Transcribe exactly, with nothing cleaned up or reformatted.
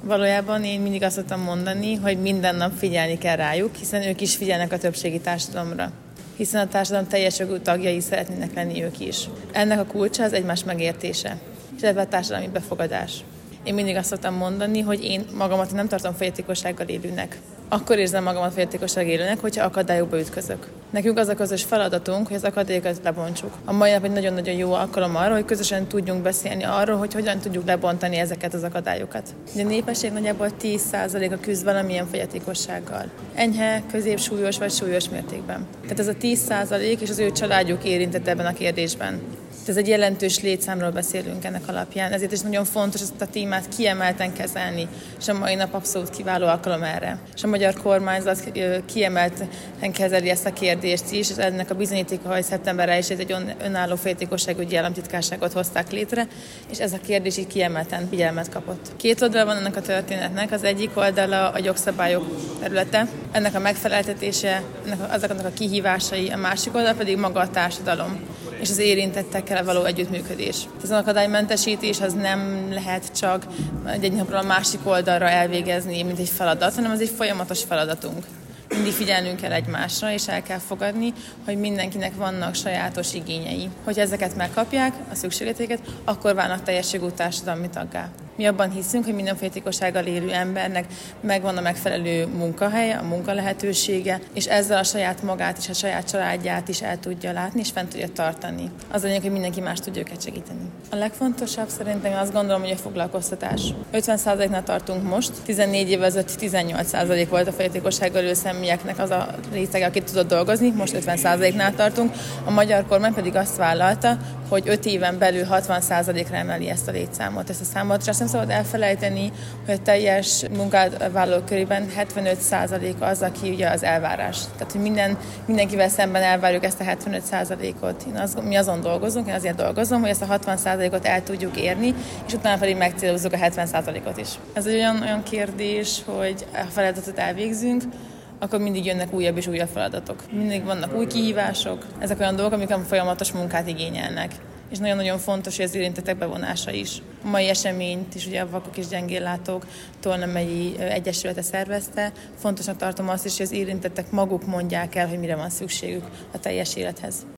Valójában én mindig azt szoktam mondani, hogy minden nap figyelni kell rájuk, hiszen ők is figyelnek a többségi társadalomra. Hiszen a társadalom teljes jogú tagjai szeretnének lenni ők is. Ennek a kulcsa az egymás megértése, és ebben a társadalmi befogadás. Én mindig azt szoktam mondani, hogy én magamat nem tartom fogyatékossággal élőnek. Akkor érzem magamat fogyatékossággal élőnek, hogyha akadályokba ütközök. Nekünk az a közös feladatunk, hogy az akadályokat lebontsuk. A mai nap egy nagyon-nagyon jó alkalom arra, hogy közösen tudjunk beszélni arról, hogy hogyan tudjuk lebontani ezeket az akadályokat. A népesség nagyjából tíz százaléka küzd valamilyen fogyatékossággal. Enyhe, középsúlyos vagy súlyos mértékben. Tehát ez a tíz százalék és az ő családjuk érintett ebben a kérdésben. Ez egy jelentős létszámról beszélünk ennek alapján, ezért is nagyon fontos ezt a témát kiemelten kezelni, és a mai nap abszolút kiváló alkalom erre. És a magyar kormányzat kiemelten kezeli ezt a kérdést is, és ennek a bizonyítéka, hogy szeptember elsején egy önálló fogyatékosságügyi államtitkárságot hozták létre, és ez a kérdés így kiemelten figyelmet kapott. Két oldala van ennek a történetnek, az egyik oldala a jogszabályok területe, ennek a megfeleltetése, ennek azoknak a kihívásai, a másik oldal pedig maga a társadalom és az érintettekkel való együttműködés. Az akadálymentesítés az nem lehet csak egy napról a másik oldalra elvégezni, mint egy feladat, hanem az egy folyamatos feladatunk. Mindig figyelnünk kell egymásra, és el kell fogadni, hogy mindenkinek vannak sajátos igényei. Hogy ezeket megkapják, a szükségleteket, akkor válnak teljes jogú társadalmi taggá. Mi abban hiszünk, hogy minden fogyatékossággal élő embernek megvan a megfelelő munkahelye, a munkalehetősége, és ezzel a saját magát és a saját családját is el tudja látni, és fent tudja tartani. Az a lényeg, hogy mindenki más tudja őket segíteni. A legfontosabb szerintem azt gondolom, hogy a foglalkoztatás. ötven százaléknál tartunk most, tizennégy évvel ezelőtt tizennyolc százalék volt a fogyatékossággal élő személyeknek az a rétege, aki tudott dolgozni, most ötven százaléknál tartunk. A magyar kormány pedig azt vállalta, hogy öt éven belül hatvan százalékra emeli ezt a létszámot, ezt a számot, és azt nem szabad elfelejteni, hogy a teljes munkavállalók körében hetvenöt százalék az, aki ugye az elvárás. Tehát, hogy minden, mindenkivel szemben elvárjuk ezt a hetvenöt százalékot. Én az, mi azon dolgozunk, én azért dolgozom, hogy ezt a hatvan százalékot el tudjuk érni, és utána pedig megcélozzuk a hetven százalékot is. Ez egy olyan, olyan kérdés, hogy a feladatot elvégzünk, akkor mindig jönnek újabb és újabb feladatok. Mindig vannak új kihívások, ezek olyan dolgok, amik folyamatos munkát igényelnek. És nagyon-nagyon fontos, hogy az érintettek bevonása is. A mai eseményt is ugye a Vakok és Gyengéllátók Tolna megyei egyesülete szervezte. Fontosnak tartom azt is, hogy az érintettek maguk mondják el, hogy mire van szükségük a teljes élethez.